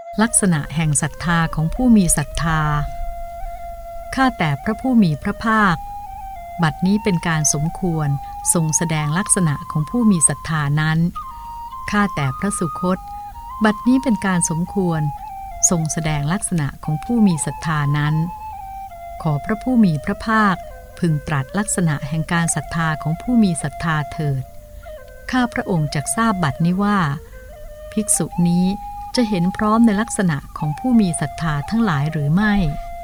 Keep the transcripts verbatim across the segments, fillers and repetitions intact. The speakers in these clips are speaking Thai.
ลักษณะแห่งศรัทธาของผู้มีศรัทธาข้าแต่พระผู้มีพระภาคบัดนี้เป็นการสมควรทรงแสดงลักษณะของผู้มีศรัทธานั้นข้าแต่พระสุคตบัดนี้เป็นการสมควรทรงแสดงลักษณะของผู้มีศรัทธานั้นขอพระผู้มีพระภาคพึงตรัสลักษณะแห่งการศรัทธาของผู้มีศรัทธาเถิดข้าพระองค์จักทราบบัดนี้ว่าภิกษุนี้จะเห็นพร้อมในลักษณะของผู้มีศรัทธาทั้งหลายหรือไม่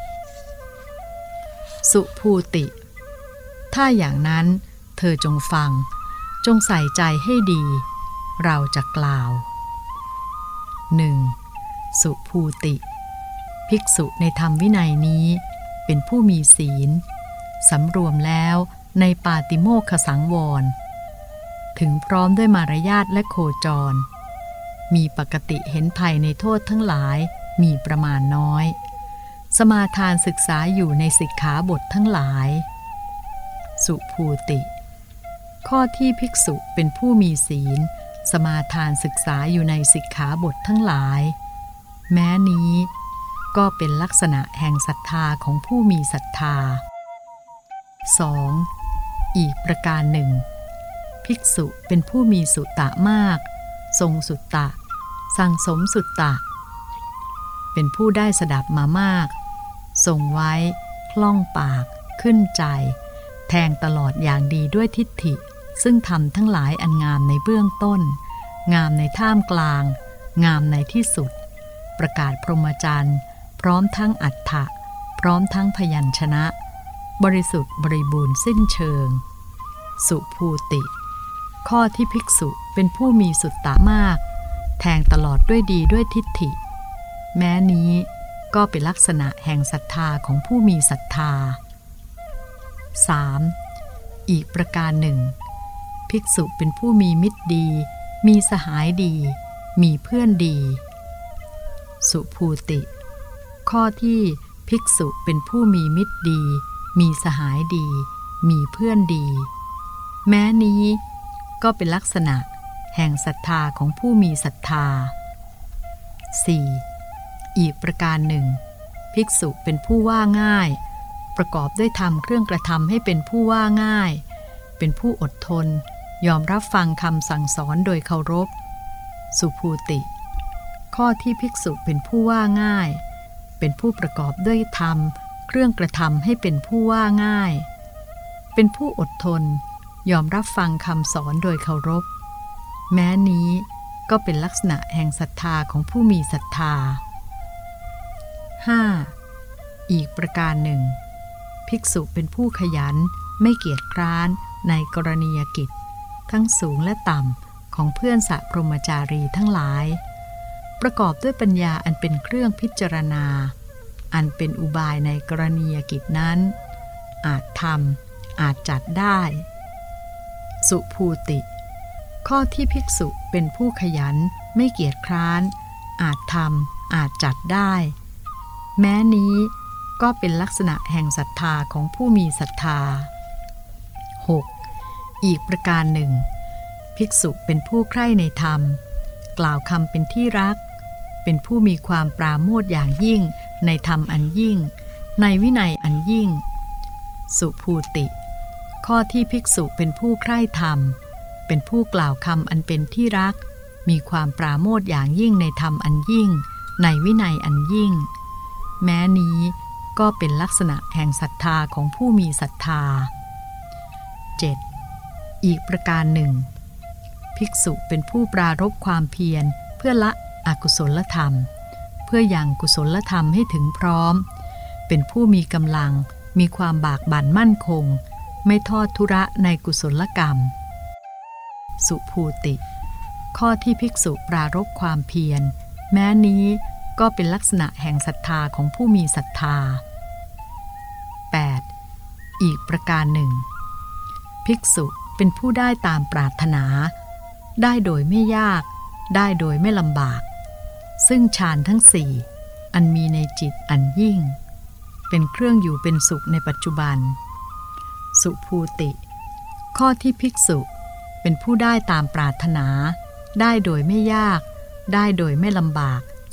สุภูติถ้าอย่างนั้นเธอจงฟังจงใส่ใจให้ดีเราจะกล่าว หนึ่ง. สุภูติภิกษุในธรรมวินัยนี้เป็นผู้มีศีลสำรวมแล้วในปาติโมกขสังวรถึงพร้อมด้วยมารยาทและโคจรมีปกติเห็นภัยในโทษทั้งหลายมีประมาณน้อยสมาทานศึกษาอยู่ในสิกขาบททั้งหลายสุภูติข้อที่ภิกษุเป็นผู้มีศีลสมาทานศึกษาอยู่ในสิกขาบททั้งหลายแม้นี้ก็เป็นลักษณะแห่งศรัทธาของผู้มีศรัทธา สอง. อีกประการหนึ่งภิกษุเป็นผู้มีสุตตะมากทรงสุตตะสั่งสมสุตตะเป็นผู้ได้สดับมามากทรงไว้คล่องปากขึ้นใจแทงตลอดอย่างดีด้วยทิฏฐิซึ่งทำทั้งหลายอันงามในเบื้องต้นงามในท่ามกลางงามในที่สุดประกาศพรหมจรรย์พร้อมทั้งอัฏฐะพร้อมทั้งพยัญชนะบริสุทธิ์บริบูรณ์สิ้นเชิงสุภูติข้อที่ภิกษุเป็นผู้มีสุตตะมากแทงตลอดด้วยดีด้วยทิฏฐิแม้นี้ก็เป็นลักษณะแห่งศรัทธาของผู้มีศรัทธา สาม. อีกประการหนึ่งภิกษุเป็นผู้มีมิตรดีมีสหายดีมีเพื่อนดีสุภูติข้อที่ภิกษุเป็นผู้มีมิตรดีมีสหายดีมีเพื่อนดีแม้นี้ก็เป็นลักษณะแห่งศรัทธาของผู้มีศรัทธา สี่. อีกประการหนึ่งภิกษุเป็นผู้ว่าง่ายประกอบด้วยธรรมเครื่องกระทำให้เป็นผู้ว่าง่ายเป็นผู้อดทนยอมรับฟังคำสั่งสอนโดยเคารพสุภูติข้อที่ภิกษุเป็นผู้ว่าง่ายเป็นผู้ประกอบด้วยธรรมเครื่องกระทำให้เป็นผู้ว่าง่ายเป็นผู้อดทนยอมรับฟังคำสอนโดยเคารพแม้นี้ก็เป็นลักษณะแห่งศรัทธาของผู้มีศรัทธา ห้า. อีกประการหนึ่งภิกษุเป็นผู้ขยันไม่เกียจคร้านในกรณียกิจทั้งสูงและต่ำของเพื่อนสะพรหมจารีทั้งหลายประกอบด้วยปัญญาอันเป็นเครื่องพิจารณาอันเป็นอุบายในกรณียกิจนั้นอาจทำอาจจัดได้สุภูติข้อที่ภิกษุเป็นผู้ขยันไม่เกียจคร้านอาจทำอาจจัดได้แม้นี้ก็เป็นลักษณะแห่งศรัทธาของผู้มีศรัทธา หก. อีกประการหนึ่งภิกษุเป็นผู้ใคร่ในธรรมกล่าวคำเป็นที่รักเป็นผู้มีความปราโมทย์อย่างยิ่งในธรรมอันยิ่งในวินัยอันยิ่งสุภูติข้อที่ภิกษุเป็นผู้ใคร่ธรรมเป็นผู้กล่าวคำอันเป็นที่รักมีความปราโมทย์อย่างยิ่งในธรรมอันยิ่งในวินัยอันยิ่งแม้นี้ก็เป็นลักษณะแห่งศรัทธาของผู้มีศรัทธา เจ็ด. อีกประการหนึ่งภิกษุเป็นผู้ปรารภความเพียรเพื่อละอกุศลธรรมเพื่อยังกุศลธรรมให้ถึงพร้อมเป็นผู้มีกำลังมีความบากบั่นมั่นคงไม่ทอดทุระในกุศลกรรมสุภูติข้อที่ภิกษุปรารภความเพียรแม้นี้ก็เป็นลักษณะแห่งศรัทธาของผู้มีศรัทธา แปด. อีกประการหนึ่งภิกษุเป็นผู้ได้ตามปรารถนาได้โดยไม่ยากได้โดยไม่ลำบากซึ่งฌานทั้งสี่อันมีในจิตอันยิ่งเป็นเครื่องอยู่เป็นสุขในปัจจุบันสุภูติข้อที่ภิกษุเป็นผู้ได้ตามปรารถนาได้โดยไม่ยากได้โดยไม่ลำบาก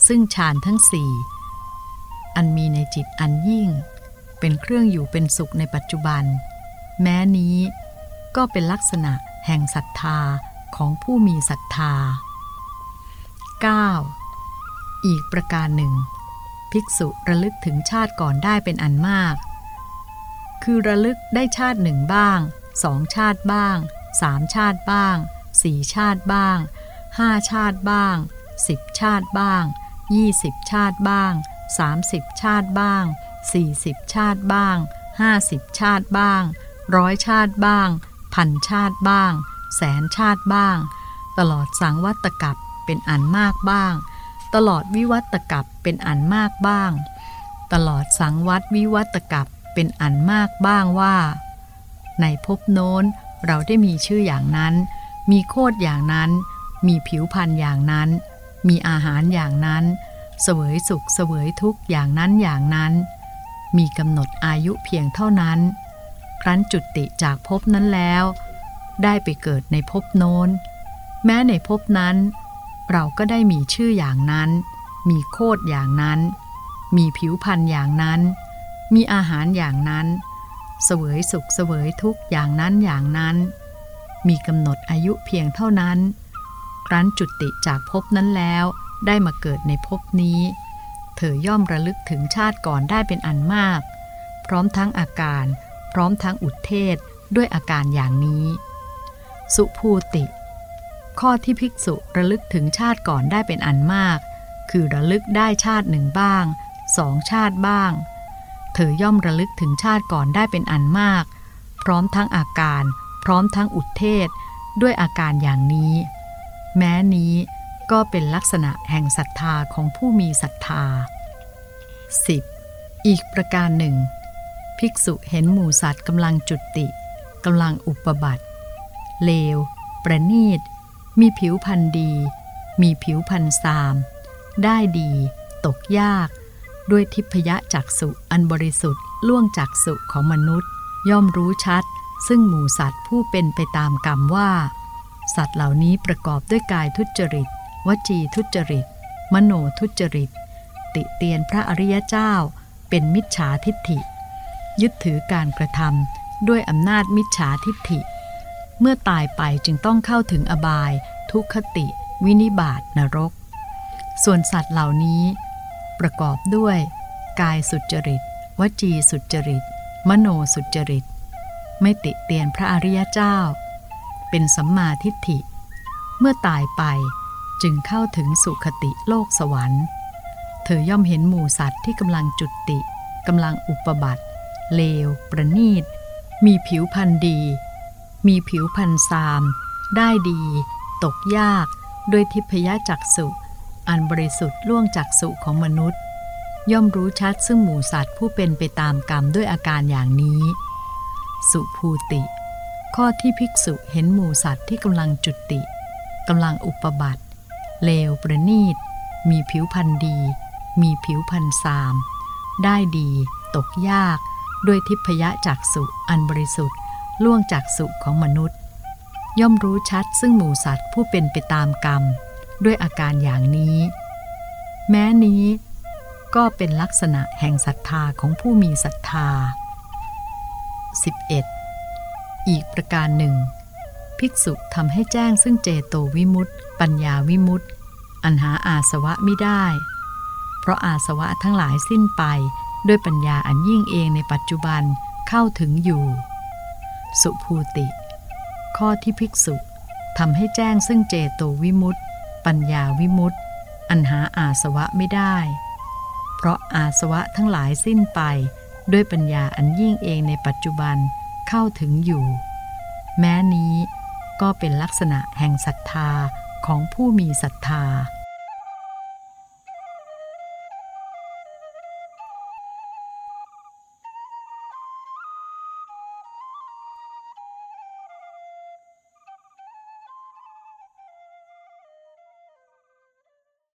ซึ่งฌานทั้งสี่อันมีในจิตอันยิ่งเป็นเครื่องอยู่เป็นสุขในปัจจุบันแม้นี้ก็เป็นลักษณะแห่งศรัทธาของผู้มีศรัทธา เก้า อีกประการหนึ่งภิกษุระลึกถึงชาติก่อนได้เป็นอันมากคือระลึกได้ชาติหนึ่งบ้างสองชาติบ้างสามชาติบ้างสี่ชาติบ้างห้าชาติบ้างสิบชาติบ้างยี่สิบชาติบ้างสามสิบชาติบ้างสี่สิบชาติบ้างห้าสิบชาติบ้างร้อยชาติบ้างพันชาติบ้างแสนชาติบ้างตลอดสังวัตกัปเป็นอันมากบ้างตลอดวิวัตกัปเป็นอันมากบ้างตลอดสังวัตวิวัตกัปเป็นอันมากบ้างว่าในภพโน้นเราได้มีชื่ออย่างนั้นมีโคตรอย่างนั้นมีผิวพรรณอย่างนั้นมีอาหารอย่างนั้นเสวยสุขเสวยทุกข์อย่างนั้นอย่างนั้นมีกำหนดอายุเพียงเท่านั้นครั้นจุติจากภพนั้นแล้วได้ไปเกิดในภพโน้นแม้ในภพนั้นเราก็ได้มีชื่ออย่างนั้นมีโคตรอย่างนั้นมีผิวพรรณอย่างนั้นมีอาหารอย่างนั้นเสวยสุขเสวยทุกข์อย่างนั้นอย่างนั้นมีกำหนดอายุเพียงเท่านั้นครั้นจุติจากภพนั้นแล้วได้มาเกิดในภพนี้เธอย่อมระลึกถึงชาติก่อนได้เป็นอันมากพร้อมทั้งอาการพร้อมทั้งอุทเทศด้วยอาการอย่างนี้สุภูติข้อที่ภิกษุระลึกถึงชาติก่อนได้เป็นอันมากคือระลึกได้ชาติหนึ่งบ้างสองชาติบ้างเธอย่อมระลึกถึงชาติก่อนได้เป็นอันมากพร้อมทั้งอาการพร้อมทั้งอุทเทศด้วยอาการอย่างนี้แม้นี้ก็เป็นลักษณะแห่งศรัทธาของผู้มีศรัทธา สิบ อีกประการหนึ่งภิกษุเห็นหมู่สัตว์กำลังจุติกำลังอุปบัติเลวประณีตมีผิวพรรณดีมีผิวพรรณทรามได้ดีตกยากด้วยทิพยจักษุอันบริสุทธิ์ล่วงจักษุของมนุษย์ย่อมรู้ชัดซึ่งหมู่สัตว์ผู้เป็นไปตามกรรมว่าสัตว์เหล่านี้ประกอบด้วยกายทุจริตวจีทุจริตมโนทุจริตติเตียนพระอริยเจ้าเป็นมิจฉาทิฏฐิยึดถือการกระทำด้วยอำนาจมิจฉาทิฏฐิเมื่อตายไปจึงต้องเข้าถึงอบายทุกขติวินิบาตนรกส่วนสัตว์เหล่านี้ประกอบด้วยกายสุจริตวจีสุจริตมโนสุจริตไม่ติเตียนพระอริยเจ้าเป็นสัมมาทิฏฐิเมื่อตายไปจึงเข้าถึงสุคติโลกสวรรค์เธอย่อมเห็นหมู่สัตว์ที่กำลังจุติกำลังอุปบัติเลวประณีตมีผิวพรรณดีมีผิวพรรณทรามได้ดีตกยากด้วยทิพยจักษุอันบริสุทธิ์ล่วงจักษุของมนุษย์ย่อมรู้ชัดซึ่งหมู่สัตว์ผู้เป็นไปตามกรรมด้วยอาการอย่างนี้สุภูติข้อที่ภิกษุเห็นหมู่สัตว์ที่กำลังจุติกำลังอุปบัติเลวประณีตมีผิวพรรณดีมีผิวพรรณทรามได้ดีตกยากด้วยทิพยจักษุอันบริสุทธิ์ล่วงจักษุของมนุษย์ย่อมรู้ชัดซึ่งหมู่สัตว์ผู้เป็นไปตามกรรมด้วยอาการอย่างนี้แม้นี้ก็เป็นลักษณะแห่งศรัทธาของผู้มีศรัทธา สิบเอ็ด อีกประการหนึ่งภิกษุทำให้แจ้งซึ่งเจโตวิมุตติปัญญาวิมุตติอันหาอาสวะมิได้เพราะอาสวะทั้งหลายสิ้นไปด้วยปัญญาอันยิ่งเองในปัจจุบันเข้าถึงอยู่สุภูติข้อที่ภิกษุทำให้แจ้งซึ่งเจโตวิมุตติปัญญาวิมุตติอันหาอาสวะไม่ได้เพราะอาสวะทั้งหลายสิ้นไปด้วยปัญญาอันยิ่งเองในปัจจุบันเข้าถึงอยู่แม้นี้ก็เป็นลักษณะแห่งศรัทธาของผู้มีศรัทธา